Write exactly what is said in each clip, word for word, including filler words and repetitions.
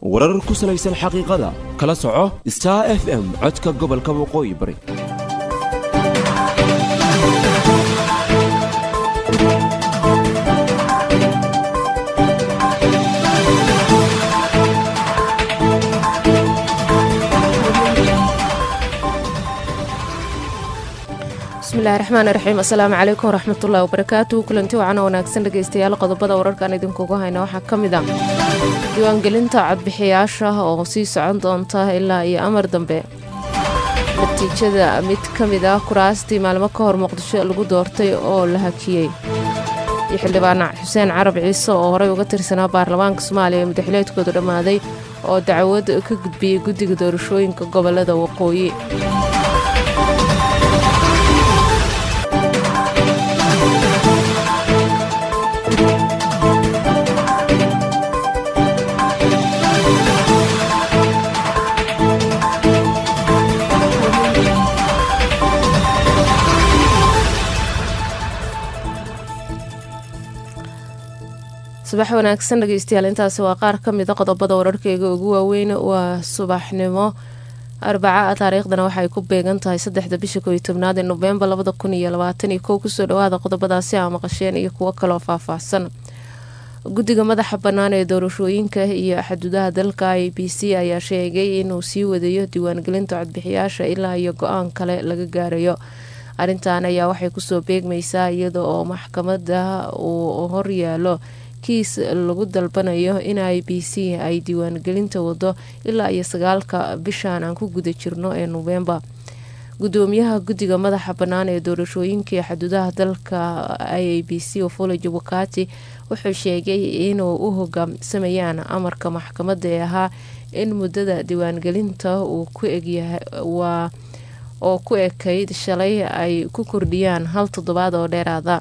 warar ku salaysan xaqiiqada kala soco Star F M codka gobolka waqooyi bari. bismillaahir rahmaanir rahiim assalaamu calaykum waraxmatullaahi wabarakaatuh kulanti wacan oo wanaagsan dhageystayaal qodobada wararkan idinkugu hayna waxaa ka mid ah diiwaangelinta codbixiyaasha oo sii socon doonta ilaa iyo amar dambe natiijada mid ka mid ah kuraastii maalmo ka hor muqdisho lagu doortay oo la hakiyey iyo xildhibaan xuseen carab ciise oo horey uga tirsanaa baarlamaanka soomaaliya ee madaxweynaha dhammaaday oo dacwad ka gudbiyey guddiga doorashooyinka gobolada waqooyi. subax wanaagsan dhageystayaal intaasi waa qaar ka mid ah qodobada wararkayga ugu waaweyn waa subaxnimo arbaca taariikhdana waxay ku beegan tahay saddexda bisha koob iyo tobnaad ee November labada kun iyo labaatan iyo kow kusoo dhawaada qodobadaasi aan maqasheen iyo kuwo kale oo faahfaahsan. guddiga madaxa bannaan ee doorashooyinka iyo xuduudaha dalka I B C ayaa sheegay inuu sii wadayo diiwaangelinta codbixiyaasha ilaa iyo go-aan kale laga gaarayo. arrintan ayaa waxay kusoo beegmaysaa iyada oo maxkamadda uu horyaalo kiis lagu dalbanayo in I B C ay diiwaangelinta wado ilaa iyo sagaalka bishaan aan ku guda jirno ee November. gudoomiyaha guddiga madaxa bannaan ee doorashooyinka iyo xuduudaha dalka I B C Wafula Chebukati wuxuu sheegay inuu u hoggaansamayaan amarka maxkamadda ee ahaa in muddada diiwaangelinta uu ku egyahay waa oo ku ekayd shalay ay ku kordhiyaan hal toddobaad oo dheeraada.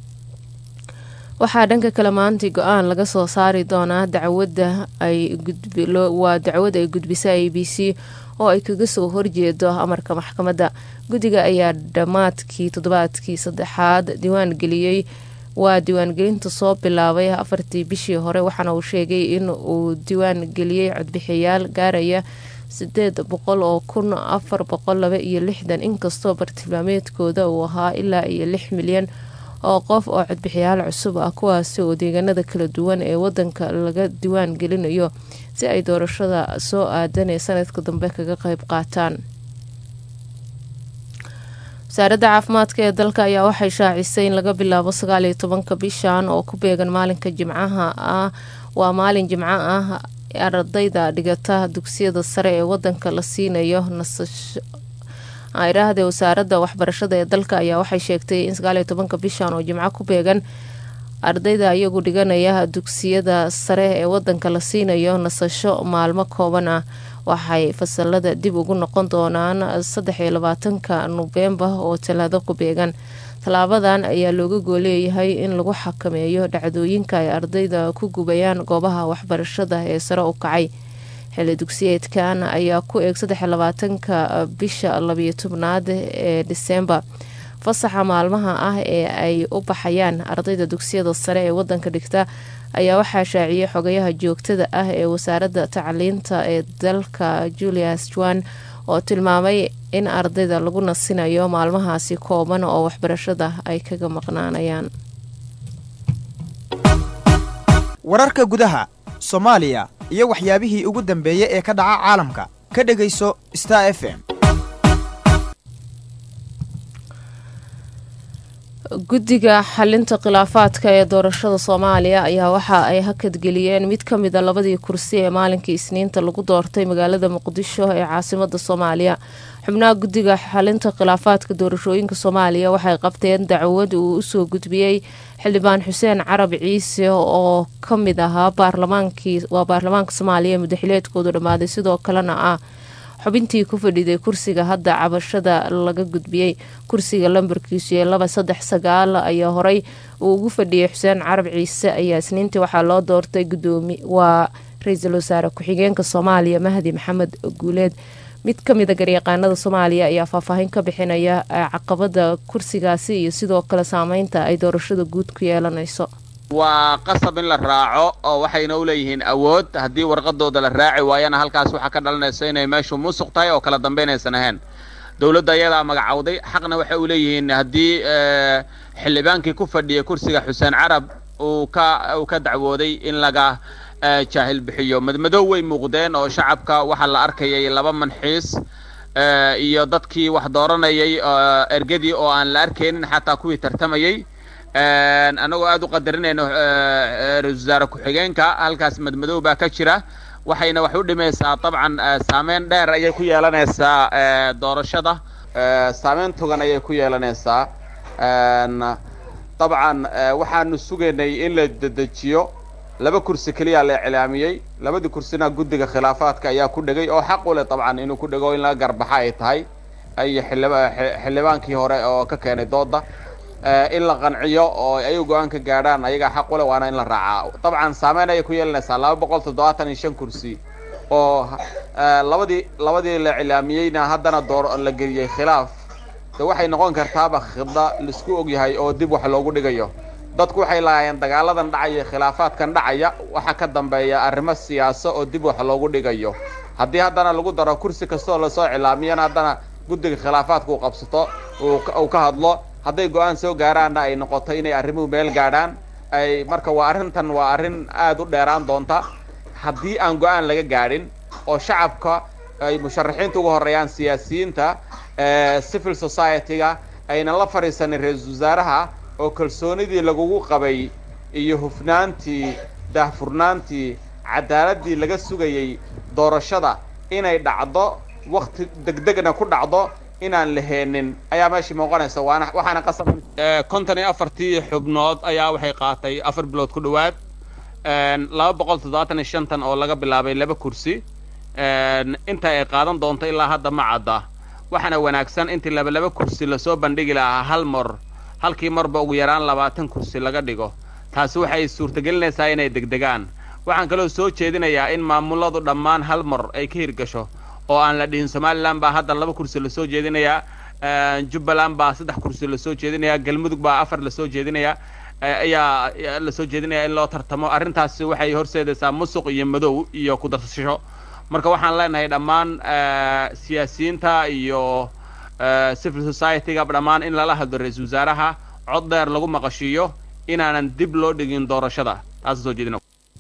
waxaa dhanka kale maanta go-aan laga soo saari doonaa dacwadda ay gudbilo waa dacwad ay gudbisay I B C oo ay kaga soo horjeedo amarka maxkamadda. guddiga ayaa dhammaadkii toddobaadkii saddexaad diiwaan geliyey waa diiwaangelinta soo bilaabay afartii bishii hore waxaana uu sheegay in uu diiwaan geliyey codbixiyaal gaaraya sideed boqol oo kun afar boqol laba iyo lixdan inkastoo bartilmaameedkooda uu ahaa ilaa iyo lix milyan oo qof oo codbixiyaal cusub ah kuwaasi oo deegaanada kala duwan ee wadanka laga diiwaan gelinayo si ay doorashada soo aadan ee sanadka dambe kaga qayb qaataan. wasaaradda caafimaadka ee dalka ayaa waxay shaacisay in laga bilaabo sagaal iyo tobanka bishan oo ku beegan maalinka jimcaha ah waa maalin jimco ah ardayda dhigata dugsiyada sare ee wadanka la siinayo nasasho. airaahda wasaaradda waxbarashada ee dalka ayaa waxay sheegtay in sagaal iyo tobanka bishan oo jimco ku beegan ardayda iyagu dhiganaya dugsiyada sare ee wadanka la siinayo nasasho maalmo kooban ah. waxay fasalada dib ugu noqon doonaan saddex iyo labaatanka November oo talaado ku beegan. talaabadan ayaa looga gooleeyahay in lagu xakameeyo dhacdooyinka ay ardayda ku gubayaan goobaha waxbarashada ee sare u kacay. xilli dugsiyeedkan ayaa ku eeg saddex iyo labaatanka bisha labiyo tobnaad ee December. fasaxa maalmaha ah ee ay u baxayaan ardayda dugsiyada sare ee wadanka dhigta ayaa waxaa shaaciyay xogayaha joogtada ah ee wasaaradda tacliinta ee dalka Julius Juan oo tilmaamay in ardayda lagu nasinayo maalmahaasi kooban oo waxbarashada ay kaga maqnaanayaan. wararka gudaha Soomaaliya iyo waxyaabihii ugu dambeeyay ee ka dhaca caalamka ka dhageyso Star F M. guddiga xalinta khilaafaadka ee doorashada Soomaaliya ayaa waxa ay hakad geliyeen mid ka mid ah labadii kursi ee maalinkii Isniinta lagu doortay magaalada Muqdisho ee caasimadda Soomaaliya. xubnaha guddiga xalinta khilaafaadka doorashooyinka Soomaaliya waxay qabteen dacwad uu u soo gudbiyey xildhibaan xuseen carab ciise oo ka mid ahaa baarlamaankii waa baarlamaanka Soomaaliya madaxweynaha dhammaaday sidoo kalena ah xubintii ku fadhiday kursiga hadda cabashada laga gudbiyey. kursiga lambarkiisu ee laba saddex sagaal ayaa horay uu ugu fadhiyay xuseen carab ciise ayaa Isniintii waxaa loo doortay gudoomi waa ra'iisul wasaare ku-xigeenka Soomaaliya Mahdi Maxamed Guuleed. mid ka mid ah garyaqaanada Soomaaliya ayaa faahfaahin ka bixinaya caqabada kursigaasi iyo sidoo kale saameynta ay doorashada guud ku yeelanayso. وقصب إن الراعو أو وحي نوليهن أود هدي ورقدو دل الراعي ويانا هالكاس وحا كدلنا سينا ماشو موسق تاي أو كلا دنبين سنهان دولة يدا مقعودي حقنا waxay u leeyihiin hadii xildhibaankii ku fadhiya kursiga Xuseen Carab oo ka oo ka dacwooday in laga jaahil bixiyo madmadow way muuqdeen oo shacabka waxa la arkayay laba manxiis iyo dadkii wax dooranayay ergadii oo aan la arkeen xataa kuwii tartamayay anagoo aad u qadarinayno wasaare ku-xigeenka halkaas madmadow baa ka jira waxayna wax u dhimaysaa dabcan saameyn dheer ayay ku yeelanaysaa doorashada saameyn togan ayay ku yeelanaysaa dabcan waxaanu sugaynay in la dedejiyo laba kursi kaliya la iclaamiyay labadii kursina guddiga khilaafaadka ayaa ku dhagay oo xaq u leh dabcan inuu ku dhago in la garbaxa ay tahay ay xildhibaankii hore oo ka keenay dooda in la qanciyo oo ay go'aan ka gaadhaan ayaga xaq u leh waana in la raacaa dabcan saameyn ay ku yeelanaysaa laba boqol toddobaatan iyo shan kursi oo labadii labadii la iclaamiyayna haddana door la geliyay khilaaf waxay noqon kartaa khidda la isku og yahay oo dib wax loogu dhigayo dadku waxay laayeen dagaaladan dhacaya khilaafaadkan dhacaya waxa ka dambeeya arrimo siyaasad oo dib wax loogu dhigayo haddii haddana lagu daro kursi kastoo la soo iclaamiyana haddana guddiga khilaafaadku uu qabsato uu ka hadlo hadday go'aan soo gaaraana ay noqoto inay arrimuhu meel gaadhaan ay marka waa arrintan waa arrin aad u dheeraan doonta haddii aan go'aan laga gaadhin oo shacabka ay musharaxiinta ugu horeeyaan siyaasiyiinta civil society-ga ayna la fariisanin ra'iisul wasaaraha oo kalsoonidii lagu qabay iyo hufnaantii daahfurnaantii cadaaladii laga sugayay doorashada inay dhacdo waqti degdegna ku dhacdo inaan la heenin ayaa meeshii muuqanaysa waana waxaana qasab konton iyo afartii xubnood ayaa waxay qaatay afar bilood ku dhawaad laba boqol toddobaatan iyo shan tan oo laga bilaabay laba kursi inta ay qaadan doonto ilaa hadda ma cadda waxaana wanaagsan intii laba laba kursi la soo bandhigi lahaa hal mar halkii marba ugu yaraan labaatan kursi laga dhigo taasi waxay suurtagelinaysaa inay degdegaan waxaan kaloo soo jeedinayaa in maamuladu dhammaan hal mar ay ka hirgasho oo aan la dhihin Somaliland baa hadda laba kursi la soo jeedinayaa Jubbaland baa saddex kursi la soo jeedinayaa Galmudug baa afar la soo jeedinayaa ayaa la soo jeedinayaa in loo tartamo arrintaasi waxay horseedaysaa musuq iyo madow iyo ku darsasho marka waxaan leenahay dhammaan siyaasiyiinta iyo civil society-ga dhammaan in lala hadlo ra'iisul wasaaraha cod dheer lagu maqashiyo inaanan dib loo dhigin doorashada taas soo jeedino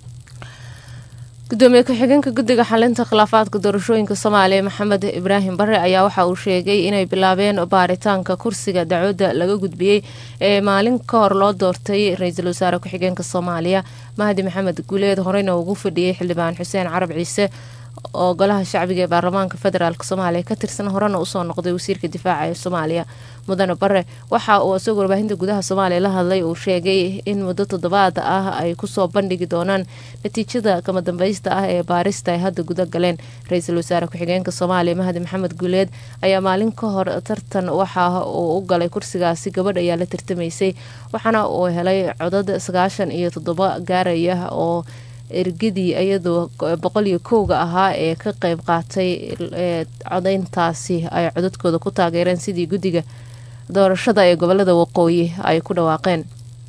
gudoomiye ku-xigeenka guddiga xalinta khilaafaadka doorashooyinka Soomaaliya Maxamed Ibraahim Barre ayaa waxa uu sheegay inay bilaabeen baaritaanka kursiga dacwada laga gudbiyay ee maalin ka hor loo doortay ra'iisul wasaare ku-xigeenka Soomaaliya Mahdi Maxamed Guuleed horeyna ugu fadhiyay xildhibaan Xuseen Carab Ciise oo golaha shacbiga ee baarlamaanka federaalka Soomaaliya ka tirsan horena u soo noqday wasiirka difaaca ee Soomaaliya mudane Barre waxa uu asagoo warbaahinta gudaha Soomaaliya la hadlay uu sheegay in muddo toddobaad ah ay ku soo bandhigi doonaan natiijada kama dambaysta ah ee baarista ay hadda guda galeen ra'iisul wasaare ku-xigeenka Soomaaliya Mahdi Maxamed Guuleed ayaa maalin ka hor tartan waxa uu u galay kursigaasi gabadh ayaa la tartamaysay waxaana uu helay codad sagaashan iyo toddoba gaaraya oo ergadii iyadoo boqol iyo kowga ahaa ee ka qayb qaatay codayntaasi ay codadkooda ku taageereen sidii guddiga doorashada ee gobolada waqooyi ay ku dhawaaqeen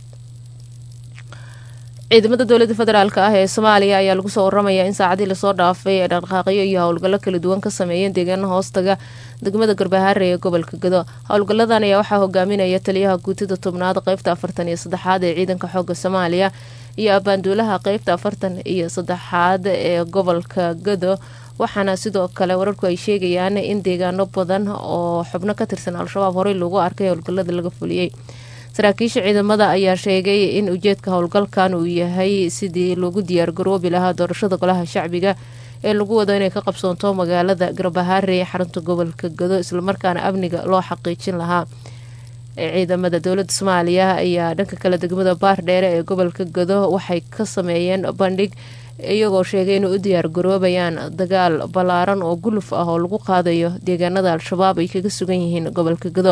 ciidamada dowladda federaalka ah ee Soomaaliya ayaa lagu soo waramayaa in saacadii lasoo dhaafay ee dhaqdhaqaaqyo iyo howlgallo kala duwan ka sameeyeen deegaano hoostaga degmada Garbaharre ee gobolka Gado howlgalladan ayaa waxaa hogaaminaya taliyaha guutada tobnaad qaybta afartan iyo saddexaad ee ciidanka xoogga Soomaaliya iyo abaanduulaha qaybta afartan iyo saddexaad ee gobolka Gado waxaana sidoo kale wararku ay sheegayaan in deegaano badan oo xubno ka tirsan al-shabaab horey lagu arkay howlgallada laga fuliyay saraakiisha ciidamada ayaa sheegay in ujeedka howlgalkan uu yahay sidii lagu diyaar garoobi lahaa doorashada golaha shacbiga ee lagu wado inay ka qabsoonto magaalada Garbaharre ee xarunta gobolka Gado isla markaana amniga loo xaqiijin lahaa ciidamada dowladda Soomaaliya ayaa dhanka kale degmada Baardheere ee gobolka Gado waxay ka sameeyeen bandhig iyagoo sheegay inay u diyaar garoobayaan dagaal balaaran oo guluf ah oo lagu qaadayo deegaanada al-shabaab ay kaga sugan yihiin gobolka Gado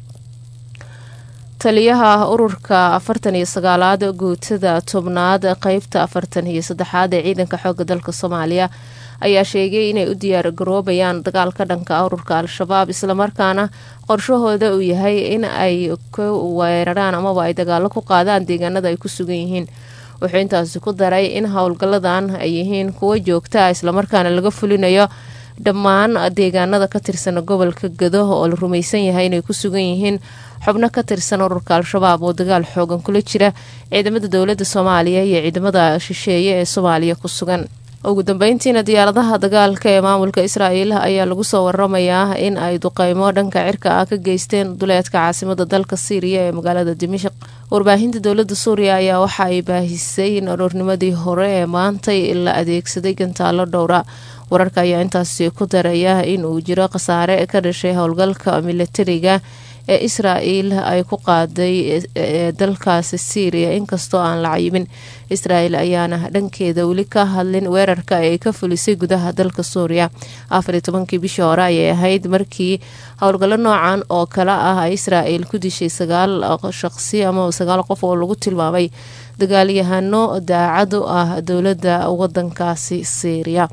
taliyaha ururka afartan iyo sagaalaad guutada tobnaad qaybta afartan iyo saddexaad ee ciidanka xoogga dalka Soomaaliya ayaa sheegay inay u diyaar garoobayaan dagaalka dhanka ururka al-shabaab islamarkaana qorshahooda uu yahay in ay ku weeraraan amaba ay dagaalo ku qaadaan deegaanada ay ku sugan yihiin. wuxuu intaasi ku daray in howlgaladan ay yihiin kuwo joogta ah islamarkaana laga fulinayo dhammaan deegaanada ka tirsan gobolka Gado oo la rumaysan yahay inay ku sugan yihiin xubno ka tirsan ururka al-shabaab oo dagaal xoogan kula jira ciidamada dowladda Soomaaliya iyo ciidamada shisheeye ee Soomaaliya ku sugan. ugu dambeyntiina diyaaradaha dagaalka ee maamulka Israa'iil ayaa lagu soo waramayaa in ay duqeymo dhanka cirka ah ka geysteen duleedka caasimada dalka Syria ee magaalada Dimashq. warbaahinta dowladda Suuriya ayaa waxa ay baahisay in aroornimadii hore ee maantay la adeegsaday gantaalo dhowra. wararka ayaa intaasi ku daraya in uu jiro khasaare ka dhashay howlgalka militariga ee Israa'iil ay ku qaaday dalkaasi Syria inkastoo aan la cayibin. Israa'iil ayaana dhankeeda weli ka hadlin weerarka ay ka fulisay gudaha dalka Suuriya. afar iyo tobankii bishii hore ayay ahayd markii howlgallo noocan oo kale ah ay Israa'iil ku dishay sagaal shaqsi ama sagaal qof oo lagu tilmaamay dagaalyahano daacad u ah dowladda wadankaasi Syria.